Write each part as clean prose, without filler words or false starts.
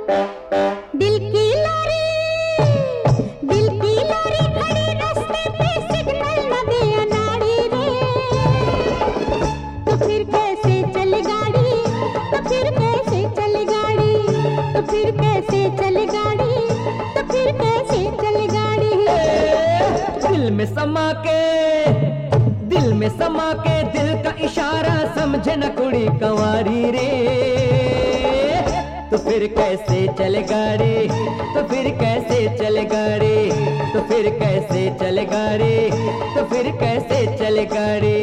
दिल की लारी खड़ी रास्ते पे सिग्नल न दे अनाड़ी रे, तो फिर कैसे चले गाड़ी, तो फिर कैसे चले गाड़ी, तो फिर कैसे चले गाड़ी, तो फिर कैसे चले गाड़ी। दिल में समा के, दिल में समा के दिल का इशारा समझे न कुड़ी कंवारी रे, तो फिर कैसे चले गाड़ी, तो फिर कैसे चले गाड़ी, तो फिर कैसे चले गाड़ी, तो फिर कैसे चले गाड़ी।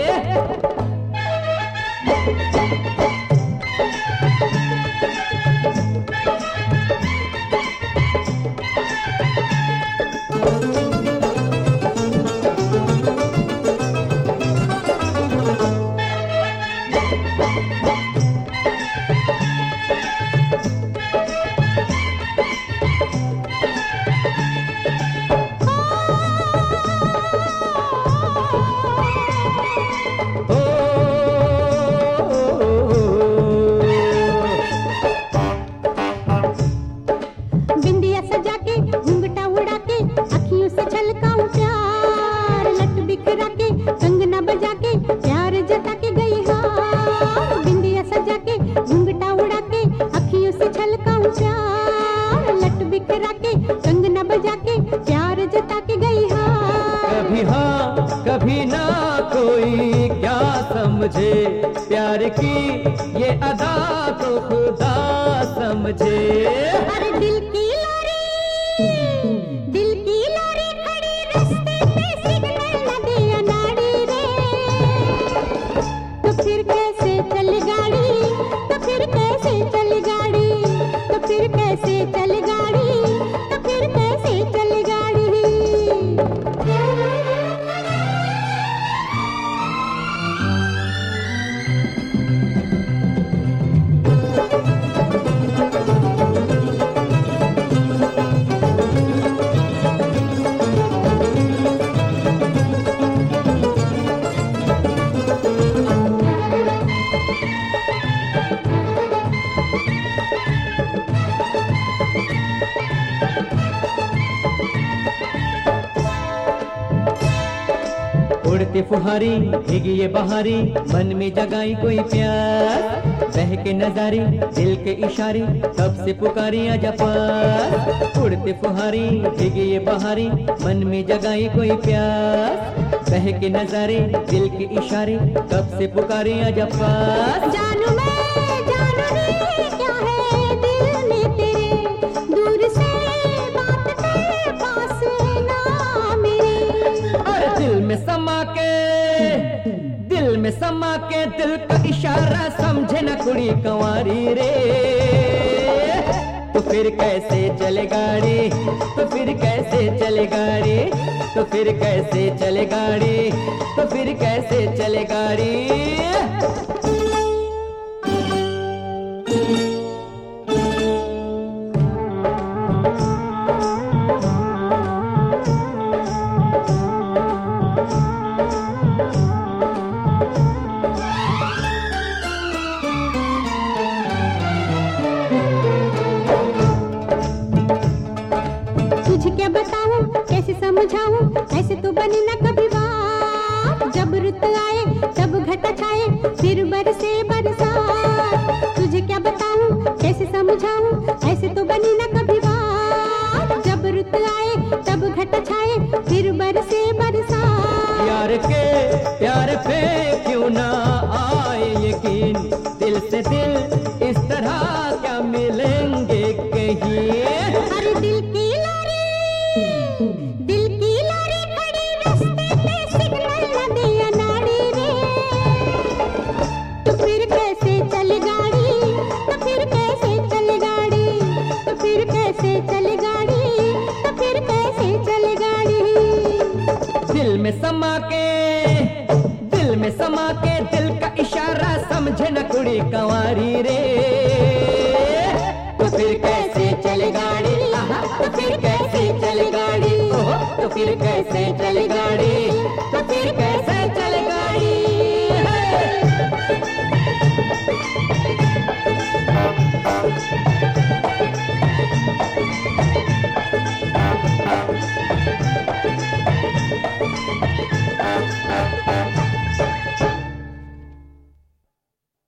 बिंदिया सजा के घूंघटा उड़ा के अखियों से छलकाऊं प्यार, लट बिखरा के कंगना बजा के प्यार जता के गई हार। बिंदिया सजा के घूंघटा उड़ा के अखियों से छलकाऊं प्यार, लट बिखरा के कंगना बजा के प्यार जता के गई हार। कभी हाँ कभी ना कोई क्या समझे, प्यार की ये अदा तो खुदा समझे। अरे दिल की लारी खड़ी रास्ते पे सिग्नल न दे अनाड़ी रे, तो फिर कैसे चले गाड़ी, तो फिर कैसे चले गाड़ी, तो फिर कैसे चले गाड़ी, तो फिर कैसे चले गाड़ी। उड़ती फुहारी भीगी ये बहारी, मन में जगाई कोई प्यार, बह के नजारी दिल के इशारे कब से पुकारी आजा पास। उड़ती फुहारी भीगी ये बहारी, मन में जगाई कोई प्यार, बह के नजारे दिल के इशारे कब से पुकारी आजा पास। जानू मैं जानू रे क्या है दिल में तेरे, दूर से बात कर पास ना मेरे। अरे दिल में समा के, दिल में समा के दिल का इशारा समझे न कुड़ी कंवारी रे, तो फिर कैसे चले गाड़ी, तो फिर कैसे चले गाड़ी, तो फिर कैसे चले गाड़ी, तो फिर कैसे चले गाड़ी। तुझे क्या बताऊं कैसे समझाऊं, ऐसे तो बनी ना कभी बात। जब रुत आए तब घटा छाए फिर बरसे बरसात। तुझे क्या बताऊं कैसे समझाऊं, ऐसे तो बनी ना कभी बात। जब रुत आए तब घटा छाए फिर बरसे बरसात। यार के प्यार पे क्यों ना आए यकीन, दिल से दिल इस तरह क्या मिलेंगे कहीं। अरे दिल की लारी खड़ी रास्ते पे सिग्नल न दे अनाड़ी रे, तो फिर कैसे चले गाड़ी, तो फिर कैसे चले गाड़ी, तो फिर कैसे चले गाड़ी, तो फिर कैसे चले गाड़ी। दिल में समा के, दिल में समा के दिल का इशारा समझे न कुड़ी कंवारी रे, तो फिर कैसे चले गाड़ी, तो फिर कैसे चले गाड़ी, तो फिर कैसे चले गाड़ी, तो फिर